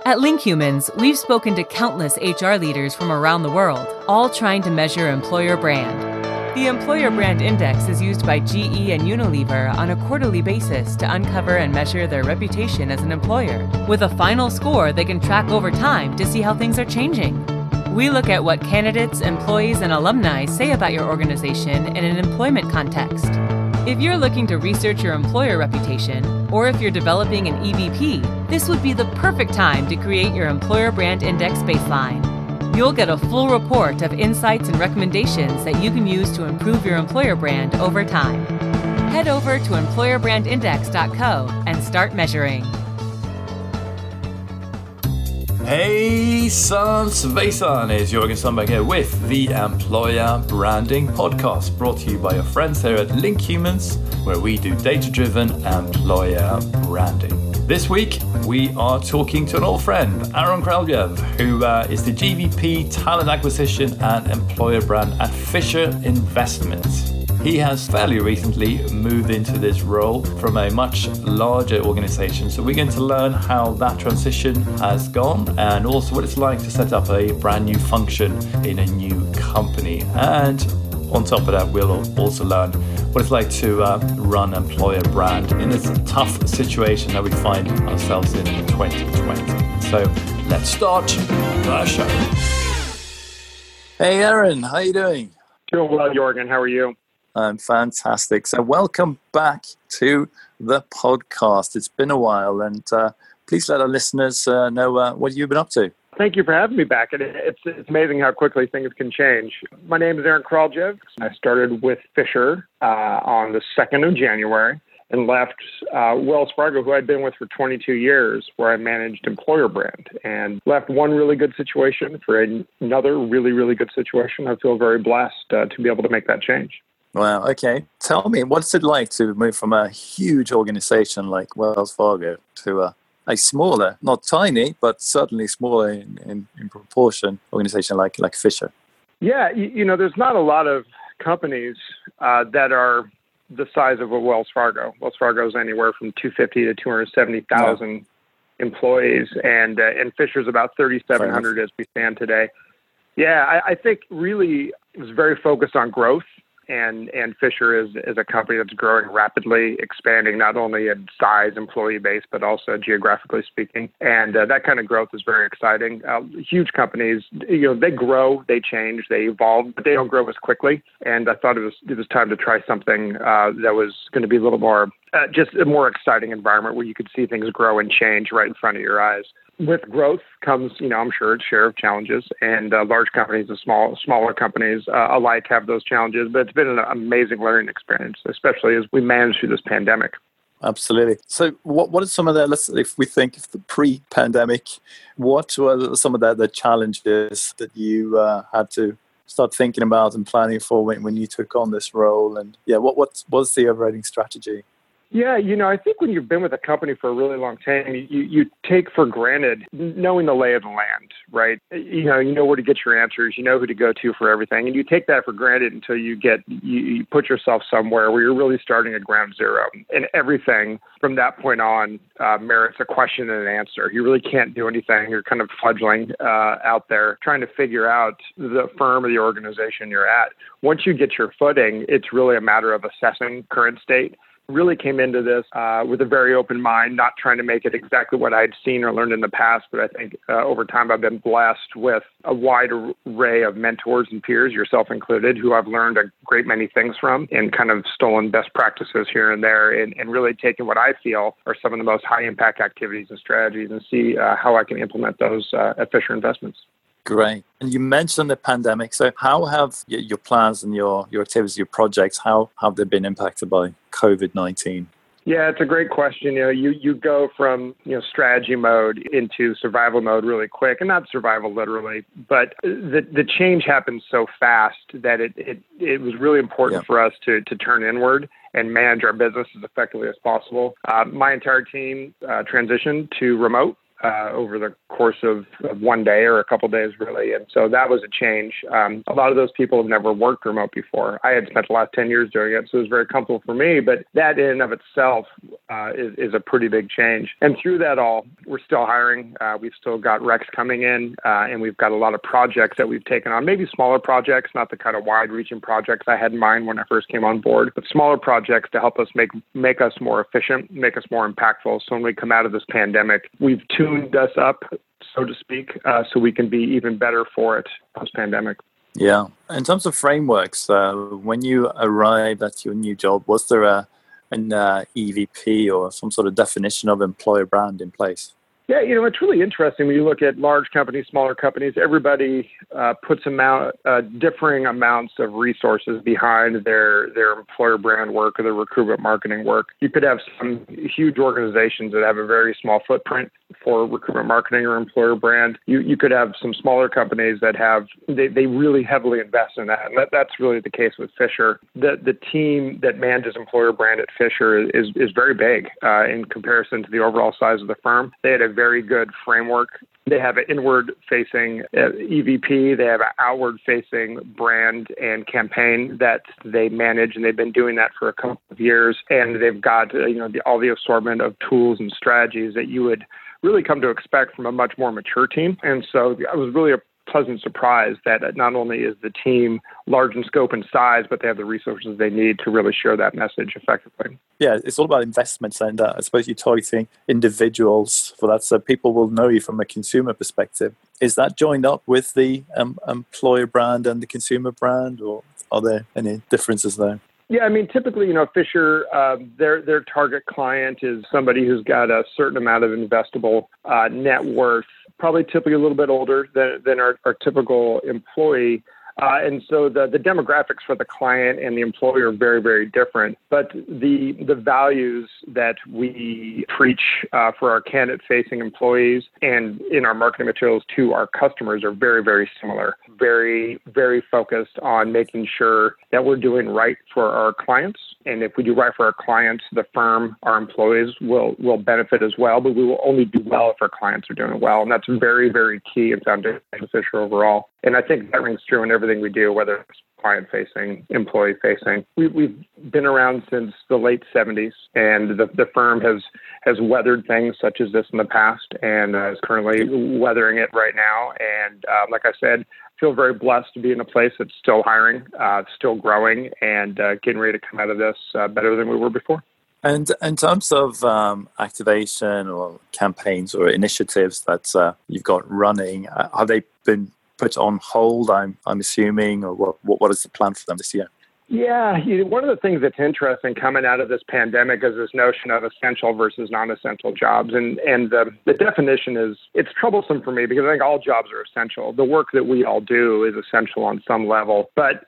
At LinkHumans, we've spoken to countless HR leaders from around the world, all trying to measure employer brand. The Employer Brand Index is used by GE and Unilever on a quarterly basis to uncover and measure their reputation as an employer. With a final score they can track over time to see how things are changing. We look at what candidates, employees, and alumni say about your organization in an employment context. If you're looking to research your employer reputation, or if you're developing an EVP, this would be the perfect time to create your Employer Brand Index baseline. You'll get a full report of insights and recommendations that you can use to improve your employer brand over time. Head over to employerbrandindex.co and start measuring. Hey, Svejsan, is Jörgen Sundberg here with the Employer Branding Podcast, brought to you by your friends here at LinkHumans, where we do data-driven employer branding. This week, we are talking to an old friend, Aaron Kraljev, who is the GVP Talent Acquisition and Employer Brand at Fisher Investments. He has fairly recently moved into this role from a much larger organization. So we're going to learn how that transition has gone and also what it's like to set up a brand new function in a new company. And on top of that, we'll also learn what it's like to run employer brand in this tough situation that we find ourselves in 2020. So let's start the show. Hey, Aaron, how are you doing? Doing well, Jörgen. How are you? I'm fantastic. So welcome back to the podcast. It's been a while, and please let our listeners know what you've been up to. Thank you for having me back. It's amazing how quickly things can change. My name is Aaron Kraljev. I started with Fisher on the 2nd of January and left Wells Fargo, who I'd been with for 22 years, where I managed employer brand, and left one really good situation for another really, really good situation. I feel very blessed to be able to make that change. Wow. Okay. Tell me, what's it like to move from a huge organization like Wells Fargo to a smaller, not tiny, but certainly smaller in proportion organization like Fisher? Yeah. There's not a lot of companies that are the size of a Wells Fargo. Wells Fargo is anywhere from 250 to 270,000 employees, and Fisher's about 3,700 as we stand today. Yeah, I think really it was very focused on growth. And Fisher is a company that's growing rapidly, expanding not only in size, employee base, but also geographically speaking. And that kind of growth is very exciting. Huge companies, they grow, they change, they evolve, but they don't grow as quickly. And I thought it was time to try something that was going to be a little more, just a more exciting environment where you could see things grow and change right in front of your eyes. With growth comes, I'm sure, a share of challenges, and large companies and smaller companies alike have those challenges. But it's been an amazing learning experience, especially as we manage through this pandemic. Absolutely. So what are some of if we think of the pre-pandemic, what were some of the challenges that you had to start thinking about and planning for when you took on this role? And what was the overriding strategy? Yeah, I think when you've been with a company for a really long time, you take for granted knowing the lay of the land, right? You know where to get your answers, you know who to go to for everything, and you take that for granted until you put yourself somewhere where you're really starting at ground zero, and everything from that point on merits a question and an answer. You really can't do anything. You're kind of fledgling out there trying to figure out the firm or the organization you're at. Once you get your footing, it's really a matter of assessing current state. Really came into this with a very open mind, not trying to make it exactly what I'd seen or learned in the past. But I think over time I've been blessed with a wide array of mentors and peers, yourself included, who I've learned a great many things from and kind of stolen best practices here and there and really taken what I feel are some of the most high impact activities and strategies and see how I can implement those at Fisher Investments. Great. And you mentioned the pandemic. So how have your plans and your activities, your projects, how have they been impacted by COVID-19? Yeah, it's a great question. You go from strategy mode into survival mode really quick, and not survival literally, but the change happened so fast that it was really important for us to turn inward and manage our business as effectively as possible. My entire team transitioned to remote. over the course of one day or a couple of days, really. And so that was a change. A lot of those people have never worked remote before. I had spent the last 10 years doing it, so it was very comfortable for me. But that in and of itself is a pretty big change. And through that all, we're still hiring. We've still got recs coming in, and we've got a lot of projects that we've taken on, maybe smaller projects, not the kind of wide-reaching projects I had in mind when I first came on board, but smaller projects to help us make us more efficient, make us more impactful. So when we come out of this pandemic, we've tuned us up, so to speak, so we can be even better for it post-pandemic. Yeah. In terms of frameworks, when you arrived at your new job, was there an EVP or some sort of definition of employer brand in place? Yeah, it's really interesting when you look at large companies, smaller companies. Everybody puts differing amounts of resources behind their employer brand work or their recruitment marketing work. You could have some huge organizations that have a very small footprint for recruitment marketing or employer brand. You could have some smaller companies that they really heavily invest in that. And that's really the case with Fisher. The team that manages employer brand at Fisher is very big in comparison to the overall size of the firm. They had a very good framework. They have an inward-facing EVP. They have an outward-facing brand and campaign that they manage, and they've been doing that for a couple of years. And they've got all the assortment of tools and strategies that you would really come to expect from a much more mature team. And so I was really a pleasant surprise that not only is the team large in scope and size, but they have the resources they need to really share that message effectively. Yeah, it's all about investments, and I suppose you're targeting individuals for that, so people will know you from a consumer perspective. Is that joined up with the employer brand and the consumer brand, or are there any differences there? Yeah, I mean, typically, Fisher, their target client is somebody who's got a certain amount of investable net worth, probably typically a little bit older than our typical employee. And so the demographics for the client and the employer are very, very different. But the values that we preach for our candidate-facing employees and in our marketing materials to our customers are very, very similar. Very, very focused on making sure that we're doing right for our clients. And if we do right for our clients, the firm, our employees will benefit as well. But we will only do well if our clients are doing well. And that's very, very key and foundational to Fisher overall. And I think that rings true in everything we do, whether it's client-facing, employee-facing. We've been around since the late 70s, and the firm has weathered things such as this in the past and is currently weathering it right now. And like I said, feel very blessed to be in a place that's still hiring, still growing, and getting ready to come out of this better than we were before. And in terms of activation or campaigns or initiatives that you've got running, have they been put on hold, I'm assuming, or what is the plan for them this year? Yeah, one of the things that's interesting coming out of this pandemic is this notion of essential versus non-essential jobs. And the definition is, it's troublesome for me because I think all jobs are essential. The work that we all do is essential on some level. But,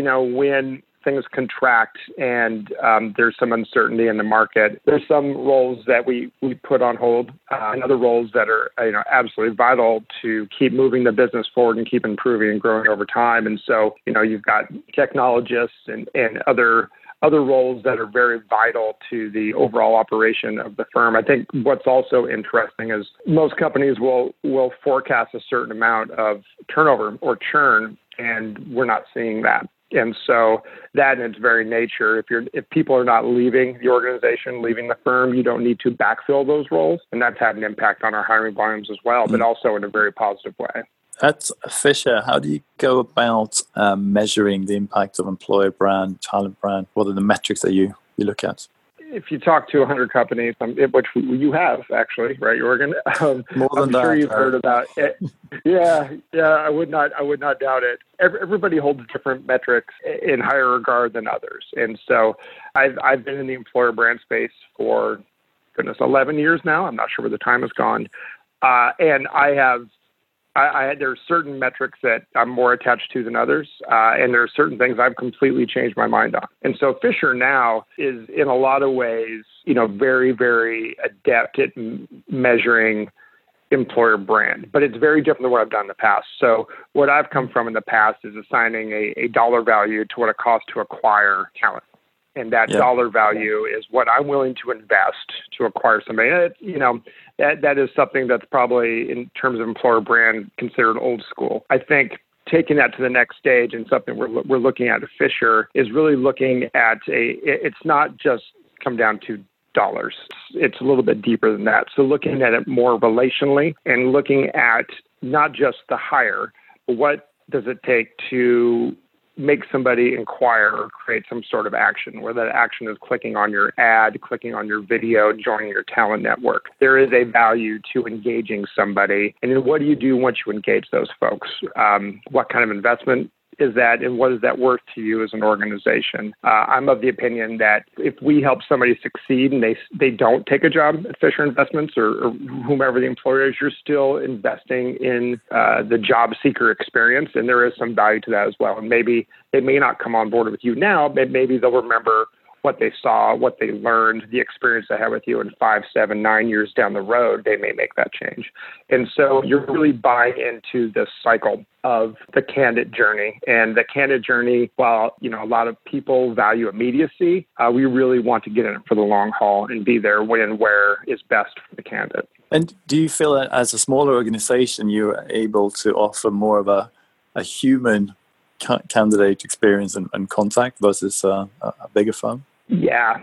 when things contract and there's some uncertainty in the market, there's some roles that we put on hold and other roles that are absolutely vital to keep moving the business forward and keep improving and growing over time. And so you've got technologists and other roles that are very vital to the overall operation of the firm. I think what's also interesting is most companies will forecast a certain amount of turnover or churn, and we're not seeing that. And so that in its very nature, if people are not leaving the organization, leaving the firm, you don't need to backfill those roles. And that's had an impact on our hiring volumes as well, but also in a very positive way. At Fisher, how do you go about measuring the impact of employer brand, talent brand? What are the metrics that you look at? If you talk to 100 companies, which you have actually, right, Jorgen? More than I'm that. sure you've heard about it. Yeah, I would not doubt it. Everybody holds different metrics in higher regard than others, and so I've been in the employer brand space for 11 years now. I'm not sure where the time has gone, and there are certain metrics that I'm more attached to than others, and there are certain things I've completely changed my mind on. And so Fisher now is, in a lot of ways, very, very adept at measuring employer brand, but it's very different than what I've done in the past. So what I've come from in the past is assigning a dollar value to what it costs to acquire talent. And that dollar value is what I'm willing to invest to acquire somebody. That is something that's probably, in terms of employer brand, considered old school. I think taking that to the next stage, and something we're looking at Fisher, is really looking at it's not just come down to dollars. It's a little bit deeper than that. So looking at it more relationally and looking at not just the hire, but what does it take to make somebody inquire or create some sort of action, where that action is clicking on your ad, clicking on your video, joining your talent network. There is a value to engaging somebody. And then what do you do once you engage those folks? What kind of investment is that, and what is that worth to you as an organization? I'm of the opinion that if we help somebody succeed and they don't take a job at Fisher Investments or whomever the employer is, you're still investing in the job seeker experience, and there is some value to that as well. And maybe they may not come on board with you now, but maybe they'll remember what they saw, what they learned, the experience they had with you, in 5, 7, 9 years down the road, they may make that change. And so you're really buying into this cycle of the candidate journey. And the candidate journey, while a lot of people value immediacy, we really want to get in it for the long haul and be there when and where is best for the candidate. And do you feel that as a smaller organization, you're able to offer more of a human candidate experience and contact versus a bigger firm? Yeah.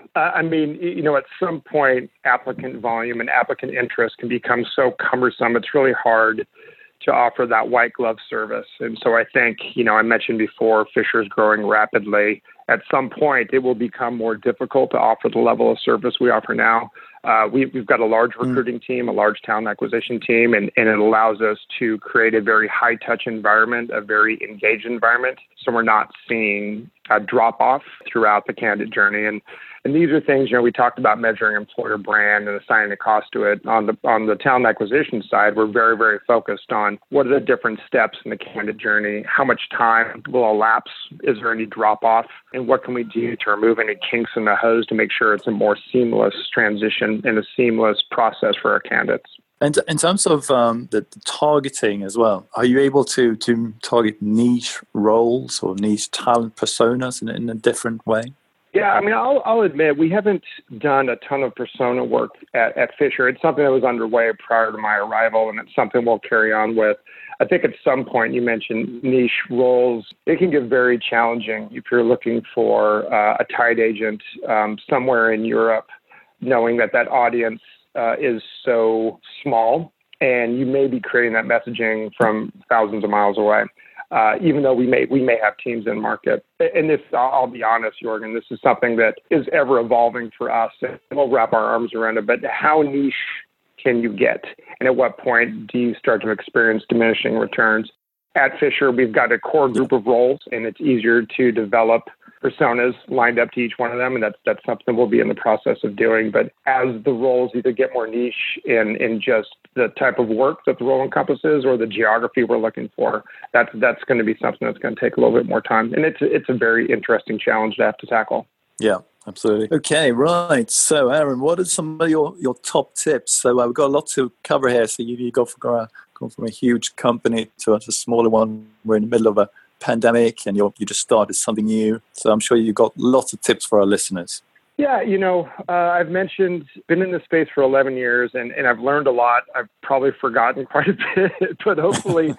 At some point, applicant volume and applicant interest can become so cumbersome, it's really hard to offer that white glove service. And so I think, I mentioned before, Fisher is growing rapidly. At some point, it will become more difficult to offer the level of service we offer now. We've got a large recruiting team, a large talent acquisition team, and it allows us to create a very high-touch environment, a very engaged environment, so we're not seeing a drop-off throughout the candidate journey. And these are things, we talked about measuring employer brand and assigning a cost to it. On the talent acquisition side, we're very, very focused on what are the different steps in the candidate journey, how much time will elapse, is there any drop-off, and what can we do to remove any kinks in the hose to make sure it's a more seamless transition and a seamless process for our candidates. And in terms of the targeting as well, are you able to target niche roles or niche talent personas in a different way? Yeah, I'll admit we haven't done a ton of persona work at Fisher. It's something that was underway prior to my arrival, and it's something we'll carry on with. I think at some point you mentioned niche roles. It can get very challenging if you're looking for a tied agent somewhere in Europe, knowing that audience is so small, and you may be creating that messaging from thousands of miles away. Even though we may have teams in market. And this, I'll be honest, Jorgen, this is something that is ever evolving for us, and we'll wrap our arms around it. But how niche can you get? And at what point do you start to experience diminishing returns? At Fisher, we've got a core group of roles, and it's easier to develop personas lined up to each one of them, and that's something we'll be in the process of doing. But as the roles either get more niche in just the type of work that the role encompasses or the geography we're looking for, that's going to be something that's going to take a little bit more time. And it's a very interesting challenge to have to tackle. Yeah, absolutely. Okay, right. So, Aaron, what are some of your top tips? So we've got a lot to cover here. So you go from a huge company to a smaller one. We're in the middle of a pandemic, and you just started something new. So I'm sure you've got lots of tips for our listeners. Yeah, I've been in this space for 11 years, and I've learned a lot. I've probably forgotten quite a bit, but hopefully,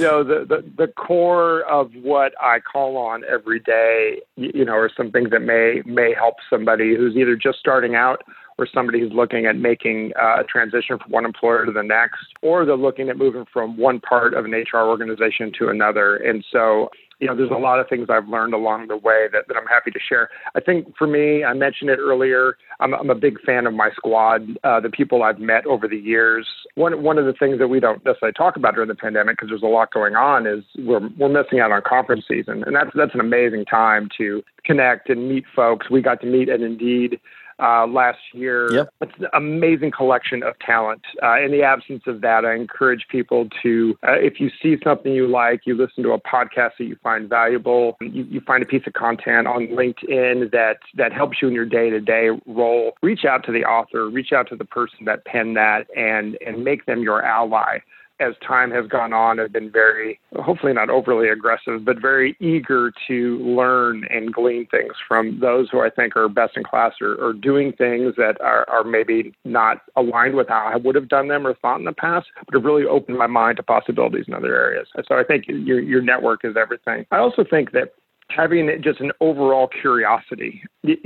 the core of what I call on every day, are some things that may help somebody who's either just starting out or somebody who's looking at making a transition from one employer to the next, or they're looking at moving from one part of an HR organization to another. And so, there's a lot of things I've learned along the way that I'm happy to share. I think for me, I mentioned it earlier, I'm a big fan of my squad, the people I've met over the years. One of the things that we don't necessarily talk about during the pandemic, because there's a lot going on, is we're missing out on conference season. And that's an amazing time to connect and meet folks. We got to meet at Indeed last year. Yep. It's an amazing collection of talent. In the absence of that, I encourage people to, if you see something you like, you listen to a podcast that you find valuable, you find a piece of content on LinkedIn that helps you in your day-to-day role, reach out to the author, reach out to the person that penned that, and make them your ally. as time has gone on, have been very, hopefully not overly aggressive, but very eager to learn and glean things from those who I think are best in class or doing things that are maybe not aligned with how I would have done them or thought in the past, but have really opened my mind to possibilities in other areas. So I think your network is everything. I also think that having just an overall curiosity,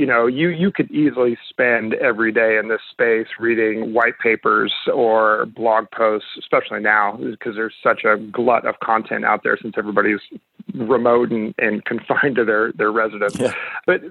you could easily spend every day in this space reading white papers or blog posts, especially now because there's such a glut of content out there since everybody's remote and confined to their residence. Yeah. But,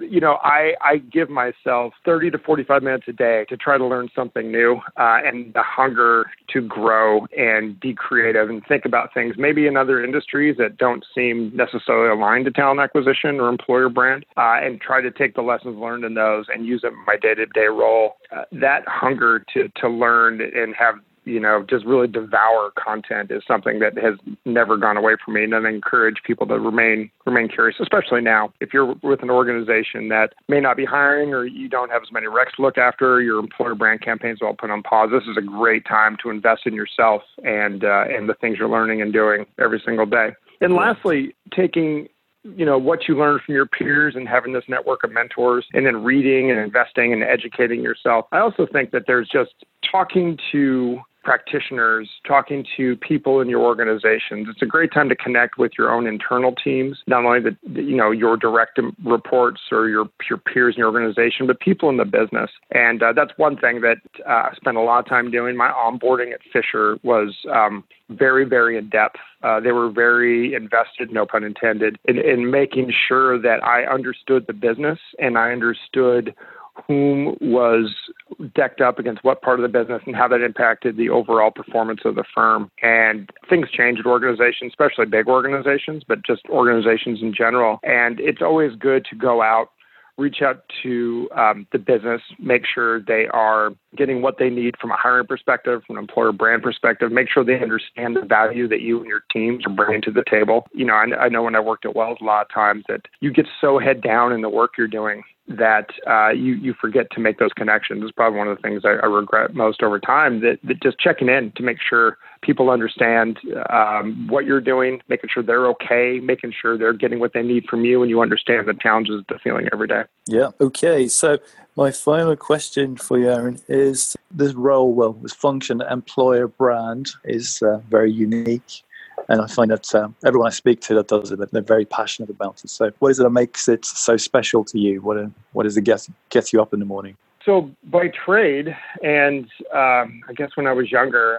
I give myself 30 to 45 minutes a day to try to learn something new and the hunger to grow and be creative and think about things maybe in other industries that don't seem necessarily aligned to talent acquisition or employer brand and try to take the lessons learned in those and use them in my day-to-day role. That hunger to learn and have just really devour content is something that has never gone away from me. And I encourage people to remain curious, especially now. If you're with an organization that may not be hiring or you don't have as many recs to look after, your employer brand campaigns are all put on pause. This is a great time to invest in yourself and the things you're learning and doing every single day. And lastly, taking what you learn from your peers and having this network of mentors and then reading and investing and educating yourself. I also think that there's just talking to practitioners, talking to people in your organizations. It's a great time to connect with your own internal teams, not only your direct reports or your peers in your organization, but people in the business. And that's one thing that I spent a lot of time doing. My onboarding at Fisher was very, very in depth. They were very invested, no pun intended, in making sure that I understood the business and I understood whom was decked up against what part of the business and how that impacted the overall performance of the firm. And things change at organizations, especially big organizations, but just organizations in general. And it's always good to go out, reach out to the business, make sure they are getting what they need from a hiring perspective, from an employer brand perspective, make sure they understand the value that you and your teams are bringing to the table. I know when I worked at Wells a lot of times that you get so head down in the work you're doing that you forget to make those connections. It's probably one of the things I regret most over time, that just checking in to make sure people understand what you're doing, making sure they're okay, making sure they're getting what they need from you, and you understand the challenges they're feeling every day. Yeah, okay. So my final question for you, Aaron, is this role, this function, employer brand, is very unique. And I find that everyone I speak to that does it, they're very passionate about it. So what is it that makes it so special to you? What does it get you up in the morning? So by trade, and I guess when I was younger,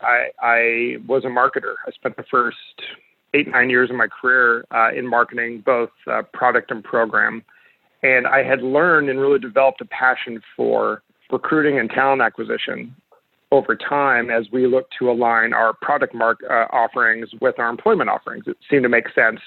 I was a marketer. I spent the first 8-9 years of my career in marketing, both product and program. And I had learned and really developed a passion for recruiting and talent acquisition over time as we look to align our product offerings with our employment offerings. It seemed to make sense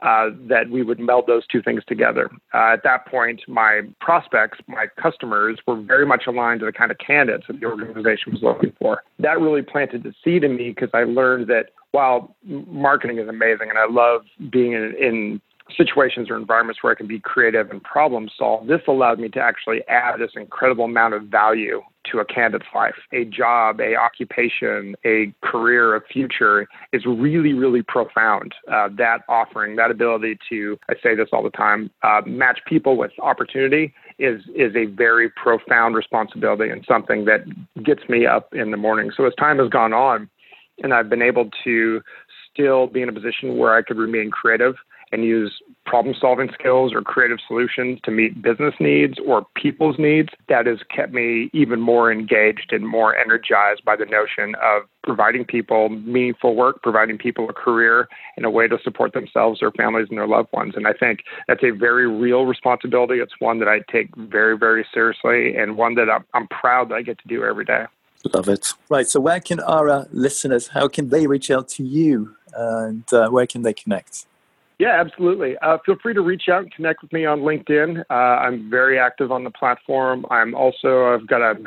that we would meld those two things together. At that point, my prospects, my customers, were very much aligned to the kind of candidates that the organization was looking for. That really planted the seed in me because I learned that while marketing is amazing and I love being in situations or environments where I can be creative and problem solve, this allowed me to actually add this incredible amount of value to a candidate's life. A job, a occupation, a career, a future is really, really profound. That offering, that ability to, I say this all the time, match people with opportunity is a very profound responsibility and something that gets me up in the morning. So as time has gone on and I've been able to still be in a position where I could remain creative and use problem-solving skills or creative solutions to meet business needs or people's needs, that has kept me even more engaged and more energized by the notion of providing people meaningful work, providing people a career and a way to support themselves, their families, and their loved ones. And I think that's a very real responsibility. It's one that I take very, very seriously and one that I'm proud that I get to do every day. Love it. Right. So where can our listeners, how can they reach out to you and where can they connect? Yeah, absolutely. Feel free to reach out and connect with me on LinkedIn. I'm very active on the platform. I've got a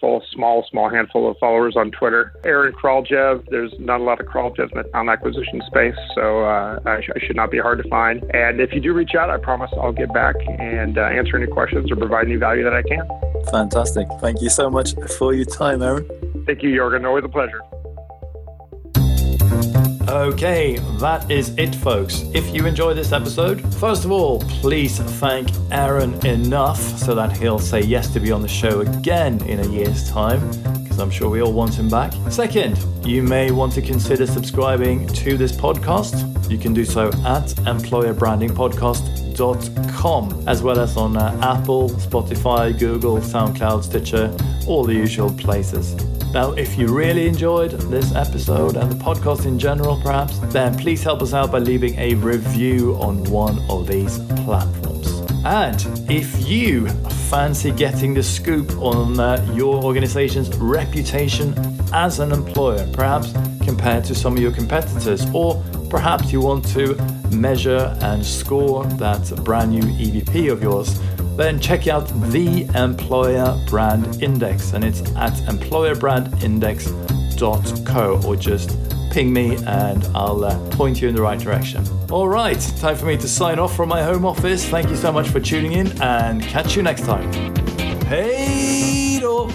small handful of followers on Twitter. Aaron Kraljev. There's not a lot of Kraljevs in the talent acquisition space, so I should not be hard to find. And if you do reach out, I promise I'll get back and answer any questions or provide any value that I can. Fantastic. Thank you so much for your time, Aaron. Thank you, Jorgen. Always a pleasure. Okay, that is it, folks. If you enjoyed this episode, first of all, please thank Aaron enough so that he'll say yes to be on the show again in a year's time, because I'm sure we all want him back. Second, you may want to consider subscribing to this podcast. You can do so at employerbrandingpodcast.com, as well as on Apple, Spotify, Google, SoundCloud, Stitcher, all the usual places. Now, if you really enjoyed this episode and the podcast in general, perhaps, then please help us out by leaving a review on one of these platforms. And if you fancy getting the scoop on your organization's reputation as an employer, perhaps compared to some of your competitors, or perhaps you want to measure and score that brand new EVP of yours, then check out the Employer Brand Index, and it's at employerbrandindex.co, or just ping me and I'll point you in the right direction. All right, time for me to sign off from my home office. Thank you so much for tuning in, and catch you next time. Hej då!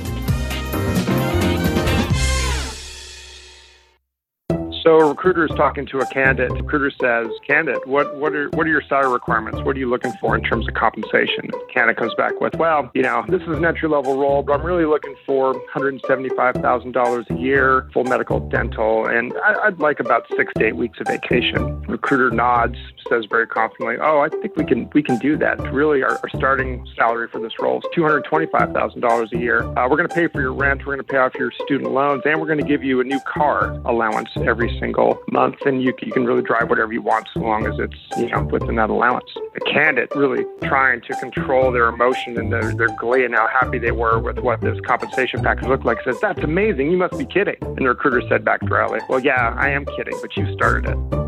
So a recruiter is talking to a candidate. The recruiter says, "Candidate, what are your salary requirements? What are you looking for in terms of compensation?" Candidate comes back with, "Well, this is an entry-level role, but I'm really looking for $175,000 a year, full medical, dental, and I'd like about 6 to 8 weeks of vacation." Recruiter nods, says very confidently, "Oh, I think we can do that. Really, our starting salary for this role is $225,000 a year. We're going to pay for your rent, we're going to pay off your student loans, and we're going to give you a new car allowance every single month, and you can really drive whatever you want so long as it's within that allowance." The candidate, really trying to control their emotion and their glee and how happy they were with what this compensation package looked like, says, "That's amazing, you must be kidding." And the recruiter said back dryly, "Well, yeah, I am kidding, but you started it."